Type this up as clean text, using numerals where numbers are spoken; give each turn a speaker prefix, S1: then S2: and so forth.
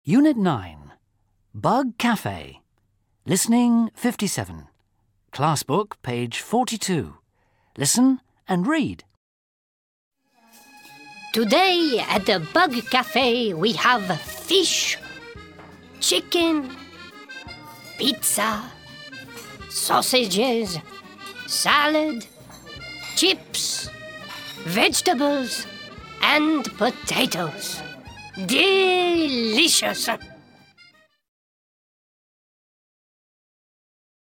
S1: Unit 9. Bug Cafe. Listening 57. Class book, page 42. Listen and read.
S2: Today at the Bug Cafe we have fish, chicken, pizza, sausages, salad, chips, vegetables and potatoes. Delicious!